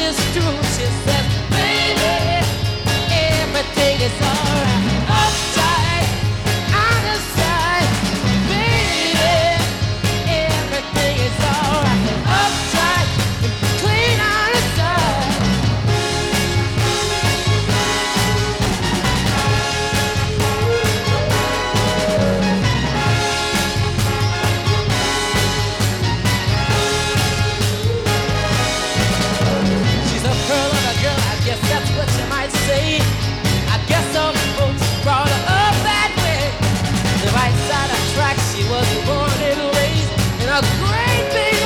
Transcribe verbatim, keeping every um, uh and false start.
is true. She says, baby, everything is alright. Uptight, out of sight, baby, everything is alright. Uptight, clean out of sight. She's a pearl of a girl, I guess that's what you might say. I guess some folks brought her up that way. The right side of track, she was born and raised in a great big